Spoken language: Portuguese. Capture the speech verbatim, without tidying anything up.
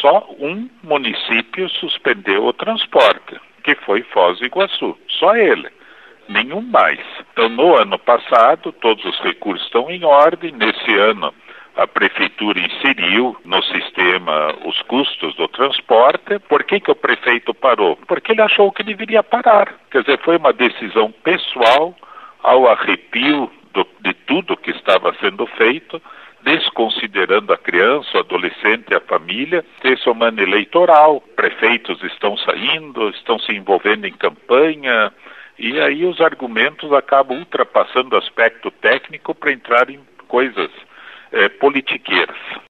só um município suspendeu o transporte, que foi Foz do Iguaçu, só ele, nenhum mais. Então, no ano passado, todos os recursos estão em ordem. Nesse ano, a prefeitura inseriu no sistema os custos do transporte. Por que que o prefeito parou? Porque ele achou que deveria parar. Quer dizer, foi uma decisão pessoal, ao arrepio do, de tudo que estava sendo feito, desconsiderando a criança, o adolescente e a família. Esse é um ano eleitoral, prefeitos estão saindo, estão se envolvendo em campanha, e aí os argumentos acabam ultrapassando o aspecto técnico para entrar em coisas eh, politiqueiras.